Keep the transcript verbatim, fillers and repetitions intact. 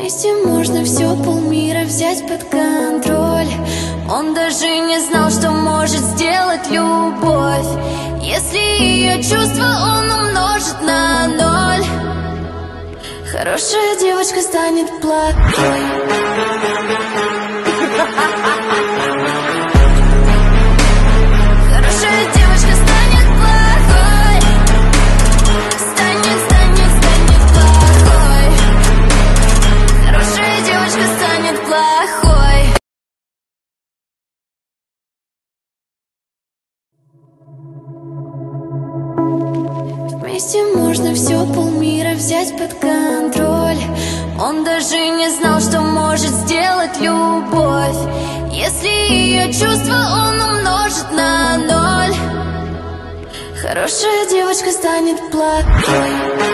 Вместе можно все, полмира взять под контроль. Он даже не знал, что может сделать любовь. Если ее чувства он умножит на ноль, хорошая девочка станет плохой. Хорошая девочка станет плохой. Станет, станет, станет плохой. Хорошая девочка станет плохой. Вместе можно все, полмира взять под контроль. Он даже не знал, что может сделать любовь. Если ее чувства он умножит на ноль, хорошая девочка станет плохой.